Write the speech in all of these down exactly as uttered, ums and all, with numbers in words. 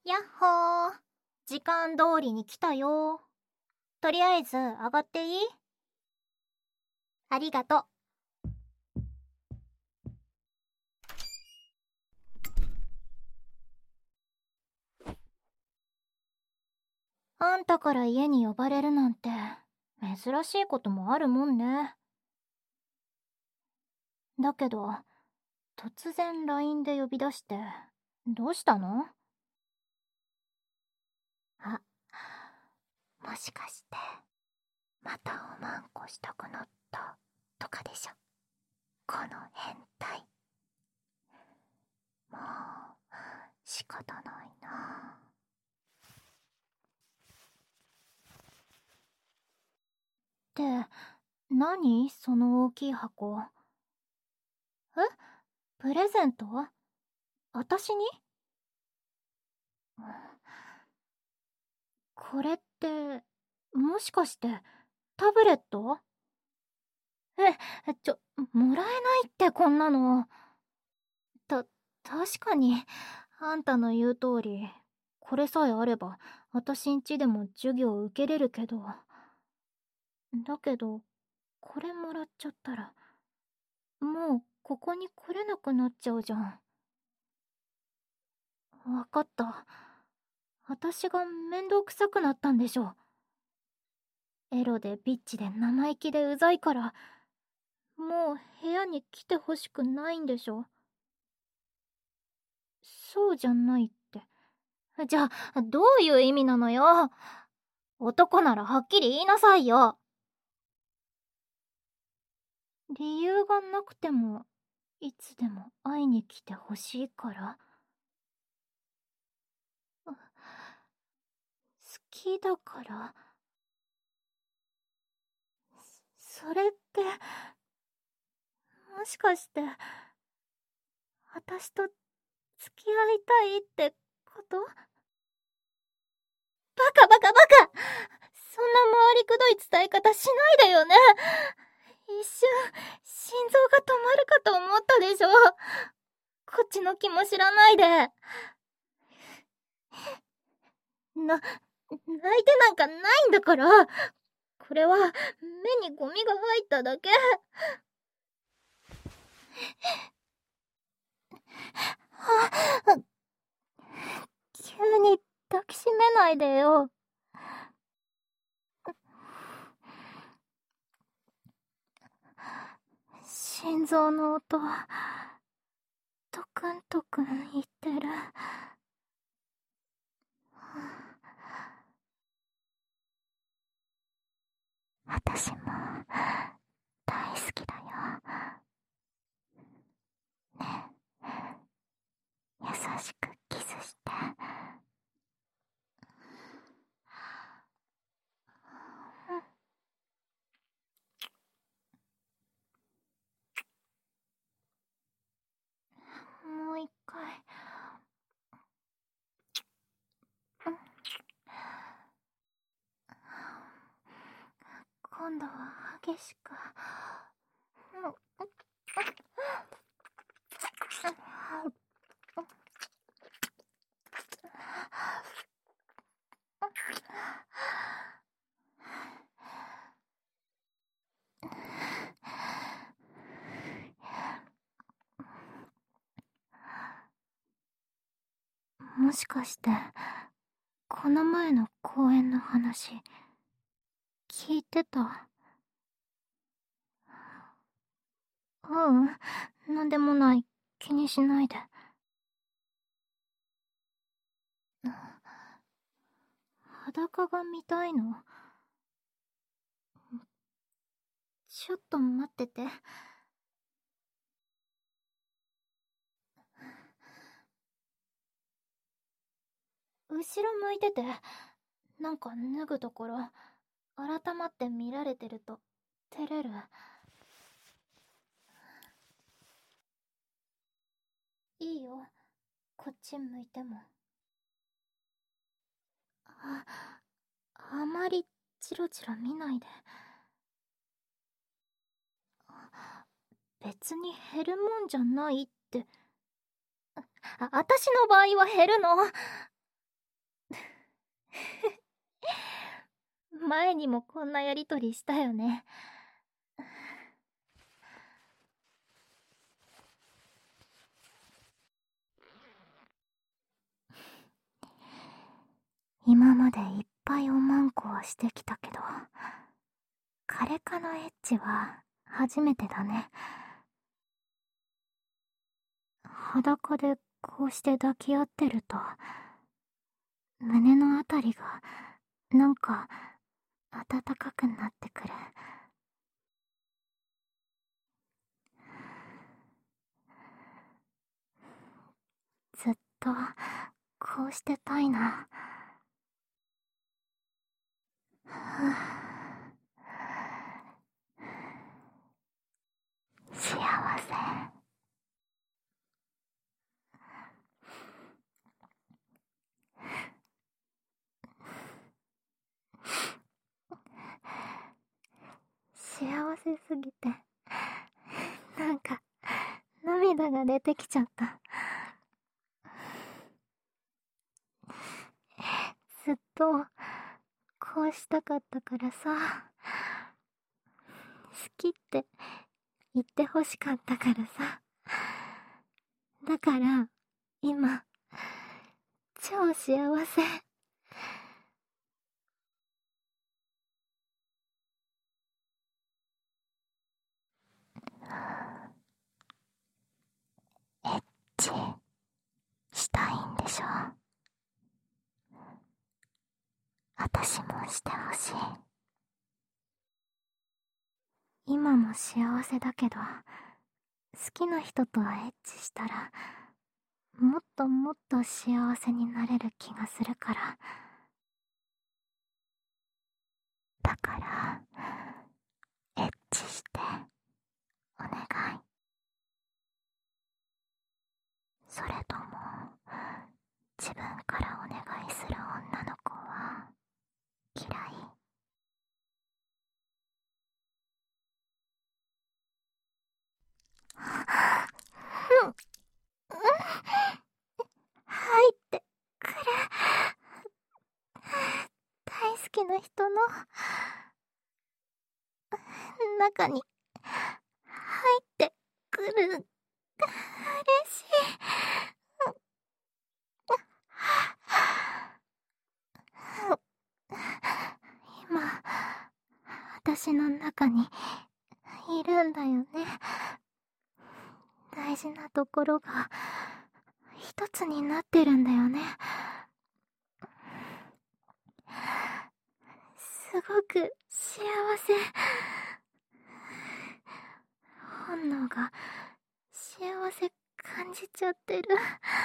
やっほー。時間通りに来たよ。とりあえず上がっていい？ありがと。あんたから家に呼ばれるなんて珍しいこともあるもんね。だけど突然 ライン で呼び出してどうしたの？あ、もしかしてまたおまんこしたくなったとかでしょ、この変態。もう仕方ないな。って何その大きい箱。え？プレゼント？私に？これってもしかしてタブレット？え、ちょ、もらえないってこんなの。た、確かにあんたの言う通りこれさえあれば私んちでも授業受けれるけど、だけどこれもらっちゃったらもうここに来れなくなっちゃうじゃん。わかった。私が面倒くさくなったんでしょ。エロでビッチで生意気でうざいからもう部屋に来てほしくないんでしょ。そうじゃないって。じゃあどういう意味なのよ。男ならはっきり言いなさいよ。理由がなくてもいつでも会いに来てほしいから？好きだから？それってもしかして私と付き合いたいってこと？バカバカバカ、そんな回りくどい伝え方しないでよね。一瞬心臓が止まるかと思ったでしょ。こっちの気も知らないで。な、泣いてなんかないんだから。これは目にゴミが入っただけ。あ、急に抱きしめないでよ。心臓の音トクントクン言ってる。私も大好きだよ。ねえ、優しくキスして。もう一回。今度は激しく。もしかしてこの前の公園の話聞いてた？ううん、なんでもない。気にしないで。裸が見たいの？ちょっと待ってて。後ろ向いてて、なんか脱ぐところ改まって見られてると照れる。いいよ、こっち向いても。あ、あまりチロチロ見ないで。別に減るもんじゃないって。あ、あたしの場合は減るの。 前にもこんなやりとりしたよね。今までいっぱいおまんこはしてきたけど、彼かのエッチは初めてだね。裸でこうして抱き合ってると、胸のあたりがなんか暖かくなってくる。ずっとこうしてたいな。幸せ。幸せすぎて、なんか涙が出てきちゃった。ずっとこうしたかったからさ、好きって言ってほしかったからさ。だから今超幸せ。エッチしたいんでしょ。私もしてほしい。今も幸せだけど、好きな人とエッチしたらもっともっと幸せになれる気がするから。だからエッチしてお願い。それとも自分からお願いする女の子は嫌い？入ってくる。大好きな人の中に入ってくる。嬉しい。今私の中にいるんだよね。大事なところが一つになってるんだよね。すごく幸せ。本能が幸せ感じちゃってる。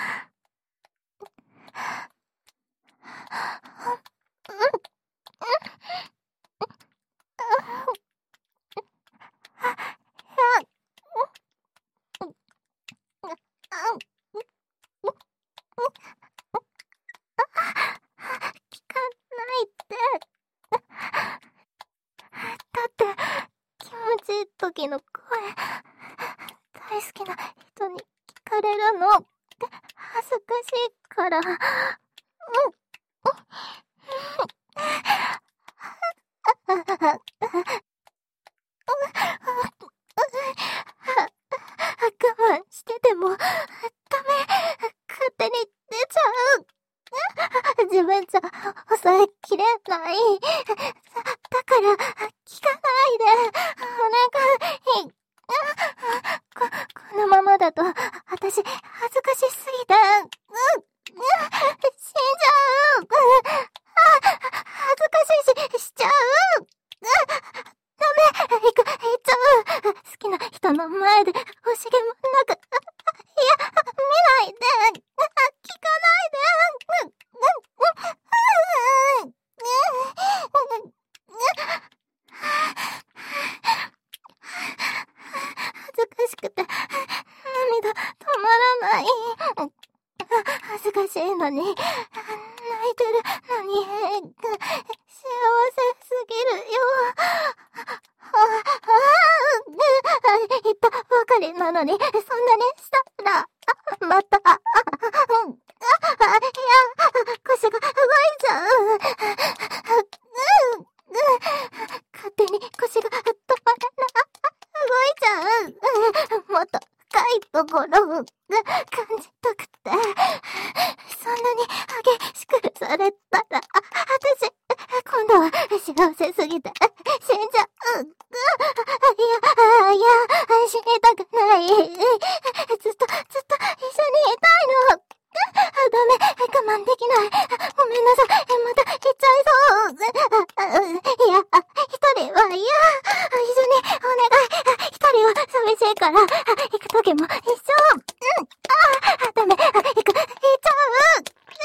時の声、大好きな人に聞かれるの恥ずかしいから。うん我慢しててもダメ、勝手に出ちゃう。自分じゃ抑えきれない。だから聞かないでお願い。こ、このままだと私恥ずかしすぎて、うん、死んじゃう。恥ずかしいししちゃう。ダメ、行く、行っちゃう。好きな人の前で惜しげもなく、いや、見ないで、聞かないで。恥ずかしくて涙止まらない。恥ずかしいのに泣いてるのに幸せすぎるよ。言ったばかりなのにそんなにしたらまたあ、いや、腰が動いちゃう。うん、うん、勝手に腰が止まらない。動いちゃう。うん、もっと深いところを感じたくて。そんなに激しくされたら、私、今度は幸せすぎて死んじゃう。いや、いや、死にたくない。ずっと、ずっと一緒にいたいの。ダメ、我慢できない。ごめんなさい、また行っちゃいそう。いや、一人は嫌。一緒にお願い。一人は寂しいから、行くときも一緒。うん、あ、ダメ、行く、行っちゃう。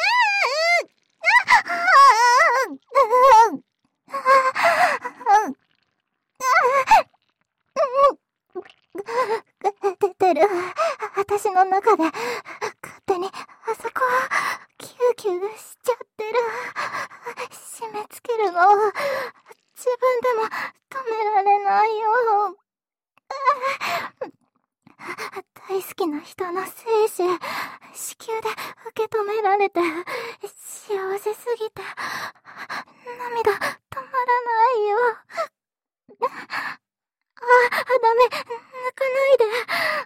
出てる。私の中で、勝手に、あそこ、キューキューしちゃってる。締め付けるの、自分でも止められないよ。大好きな人の精子、子宮で受け止められて、幸せすぎて、涙止まらないよ。あ、ダメ、抜かないで。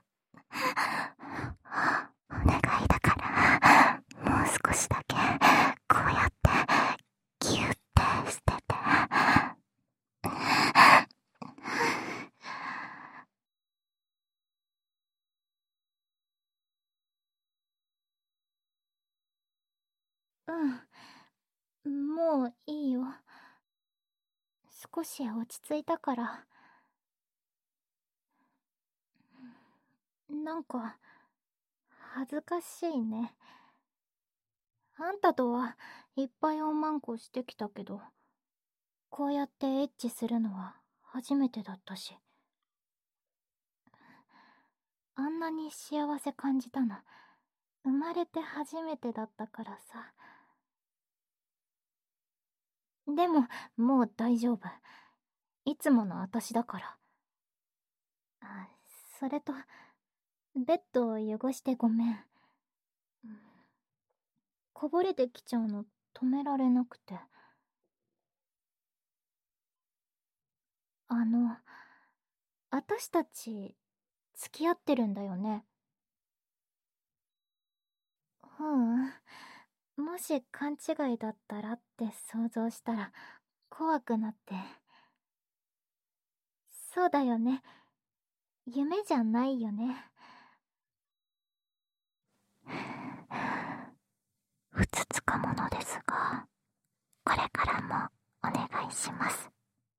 お願いだから、もう少しだけ、こうやって、ギュッてしてて。うん、もういいよ。少し落ち着いたから。なんか、恥ずかしいね。あんたとはいっぱいおまんこしてきたけど、こうやってエッチするのは初めてだったし。あんなに幸せ感じたの、生まれて初めてだったからさ。でも、もう大丈夫。いつもの私だから。あ、それと、ベッドを汚してごめん。こぼれてきちゃうの止められなくて。あの、私たち、付き合ってるんだよね。ううん。もし勘違いだったらって想像したら、怖くなって。そうだよね。夢じゃないよね。ふつつかものですが、これからもお願いします。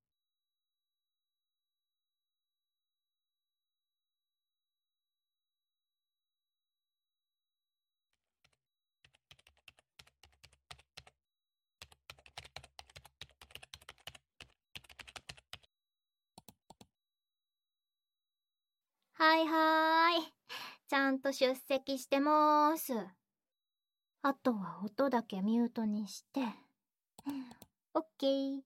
はいはーい。ちゃんと出席してまーす。あとは音だけミュートにして。オッケー。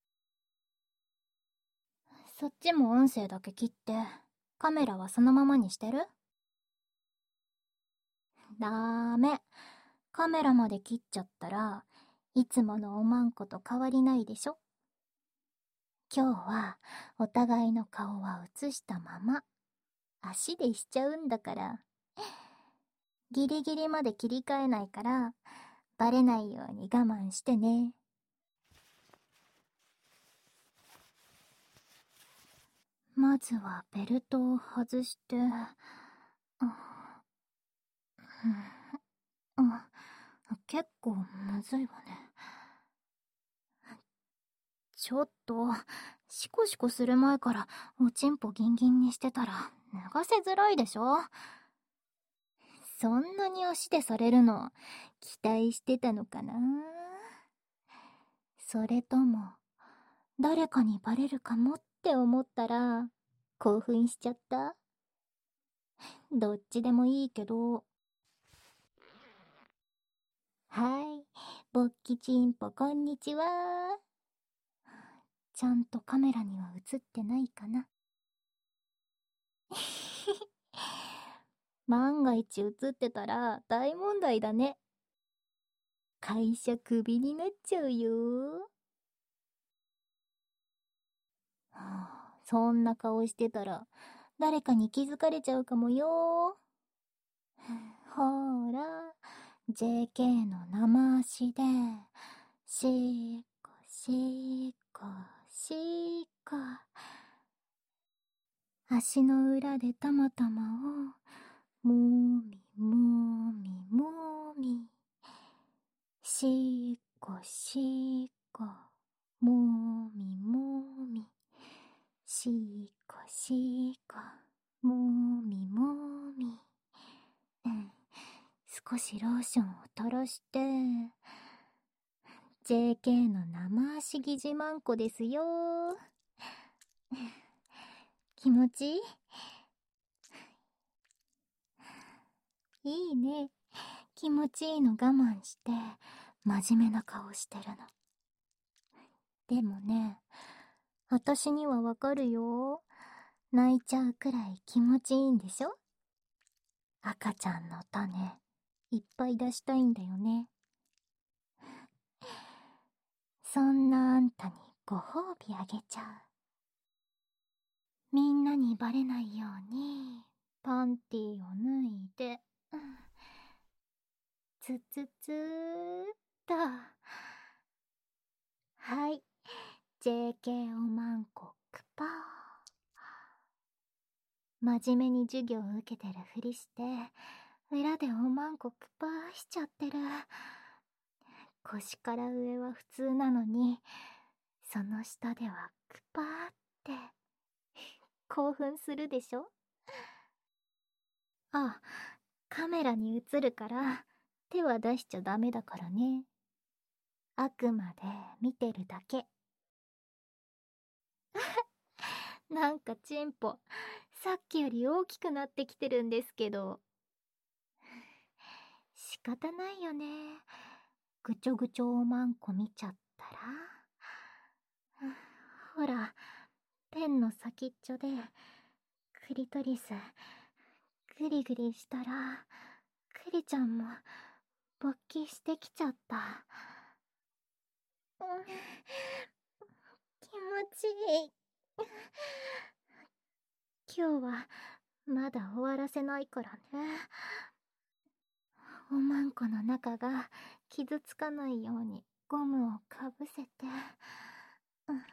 そっちも音声だけ切って、カメラはそのままにしてる？ダーメ。カメラまで切っちゃったら、いつものおまんこと変わりないでしょ？今日は、お互いの顔は映したまま、足でしちゃうんだから。ギリギリまで切り替えないから、バレないように我慢してね。まずはベルトを外して、あ、うん、結構むずいわね。ちょっと、シコシコする前からおちんぽギンギンにしてたら脱がせづらいでしょ？そんなに足でされるの期待してたのかな？それとも、誰かにバレるかもって思ったら興奮しちゃった？どっちでもいいけど。はい、ぼっきちんぽこんにちは。ちゃんとカメラには映ってないかな？万が一映ってたら大問題だね。 会社クビになっちゃうよ。はあ、そんな顔してたら誰かに気づかれちゃうかもよ。ほーら、ジェーケー の生足で、しっこしっこしっこ。足の裏でたまたまを、もみもみもみ。しっこしっこ、もみもみ。しっこしっこ、もみもみ。うん、少しローションを垂らして、ジェーケー の生足疑似マンコですよ。気持ちいい？いいね。気持ちいいの我慢して、真面目な顔してるの。でもね、私にはわかるよ。泣いちゃうくらい気持ちいいんでしょ？赤ちゃんの種、いっぱい出したいんだよね。そんなあんたにご褒美あげちゃう。みんなにバレないように、パンティーを脱いで、つつつーっと。はい、ジェーケー おまんこくぱー。真面目に授業を受けてるふりして、裏でおまんこくぱーしちゃってる。腰から上は普通なのに、その下ではくぱーって興奮するでしょ？あ、カメラに映るから手は出しちゃダメだからね。あくまで見てるだけ。なんかチンポ、さっきより大きくなってきてるんですけど。仕方ないよね。ぐちょぐちょおまんこ見ちゃったら。ほら、ペンの先っちょで、クリトリス、グリグリしたら、クリちゃんも、勃起してきちゃった。うん、気持ちいい。今日は、まだ終わらせないからね。おまんこの中が傷つかないようにゴムをかぶせて、うん、うん、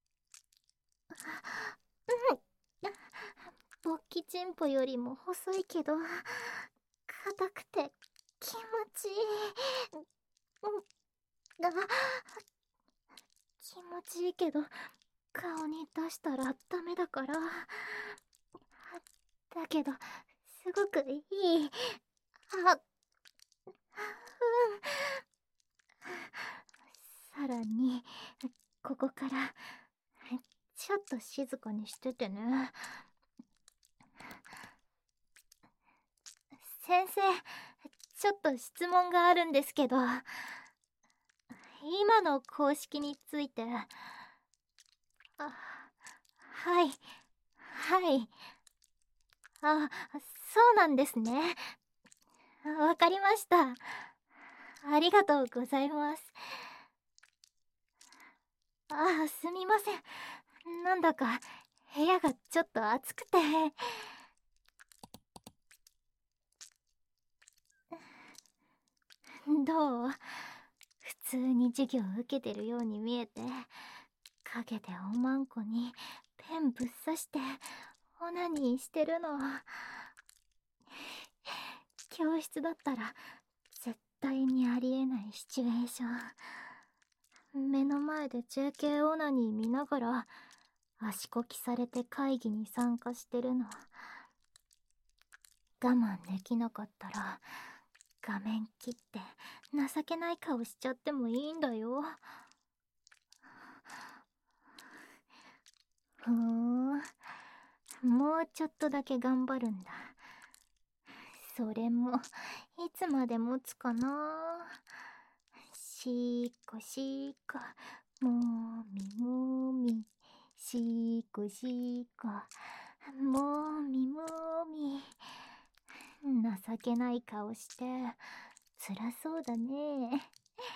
勃起チンポよりも細いけど硬くて気持ちいい。うん、あ、気持ちいいけど顔に出したらダメだから。だけどすごくいい。あ、うん。さらにここからちょっと静かにしててね。先生、ちょっと質問があるんですけど、今の公式について。あ、はい、はい。あ、そうなんですね。わかりました。ありがとうございます。あ、すみません。なんだか部屋がちょっと暑くて。どう？普通に授業受けてるように見えて、陰でおまんこにペンぶっ刺してオナニーしてるの。教室だったら絶対にありえないシチュエーション。目の前で ジェーケー オナニー見ながら足こきされて会議に参加してるの。我慢できなかったら画面切って情けない顔しちゃってもいいんだよ。ふーん、もうちょっとだけ頑張るんだ。それもいつまで持つかな。しっこしっこ、もみもみ、しっこしっこ、もみもみ。情けない顔して辛そうだね。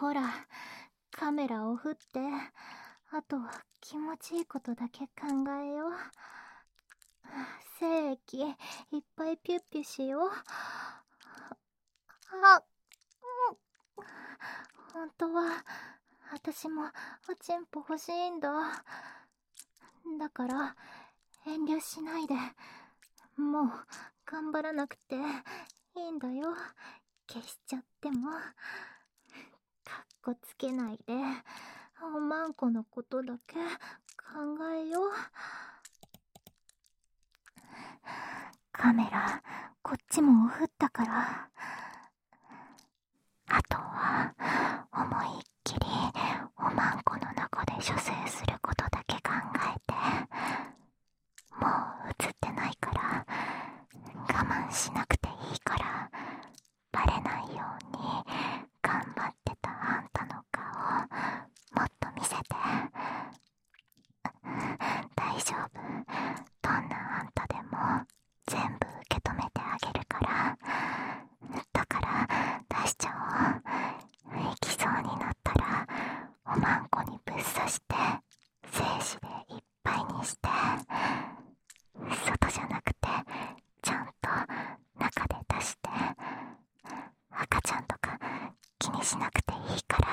ほら、カメラを振って、あとは気持ちいいことだけ考えよう。精液いっぱいピュッピュしよう。あ、うん。本当は私もおちんぽ欲しいんだ。だから遠慮しないで。もう頑張らなくていいんだよ。消しちゃっても。かっこつけないで、おまんこのことだけ考えよう。カメラこっちも振ったから、あとは思いっきりおまんこの中で射精することだけ考えて。もう映ってないから我慢しなくていいから、バレないように頑張ってたあんたの顔もっと見せて。大丈夫、どんなあんたでも全部受け止めてあげるから。だから出しちゃおう。行きそうになったらおまんこにぶっ刺して精子でいっぱいにして、外じゃなくてちゃんと中で出して。赤ちゃんとか気にしなくていいから。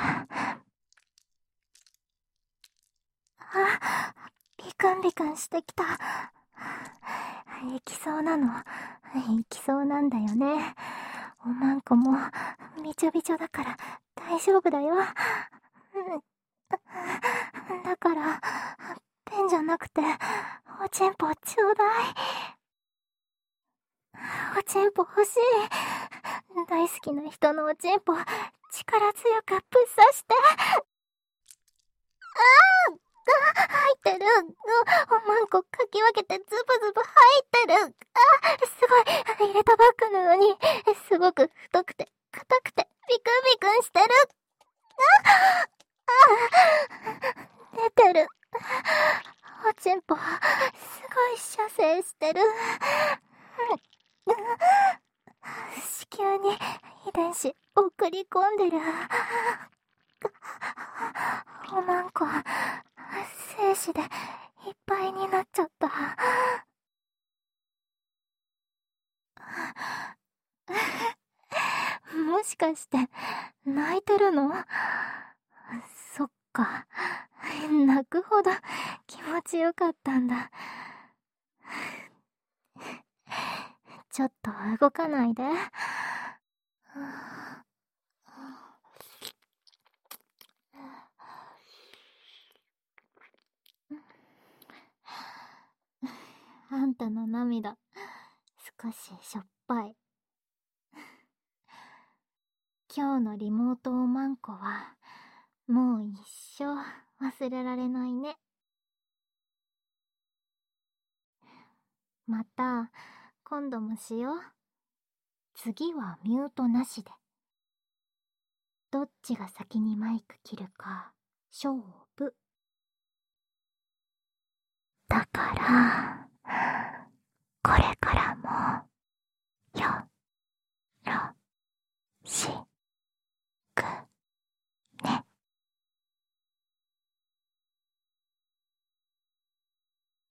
あ、ビクンビクンしてきた。行きそうなの。行きそうなんだよね。おまんこもびちょびちょだから大丈夫だよ。だからペンじゃなくておちんぽちょうだい。おちんぽ欲しい。大好きな人のおちんぽ力強くぶっ刺して。あーが入ってる。おまんこかき分けてズブズブ入ってる。あ、すごい。入れたばっかなのにすごく太くて硬くてビクンビクンしてる。ああ、出てる。おちんぽすごい射精してる。子宮に遺伝子送り込んでる。おまんこ精子でいっぱいになっちゃった。もしかして泣いてるの？そっか、泣くほど気持ちよかったんだ。ちょっと動かないで。あんたの涙少ししょっぱい。今日のリモートおまんこはもう一生忘れられないね。また今度もしよう。次はミュートなしで。どっちが先にマイク切るか勝負だから。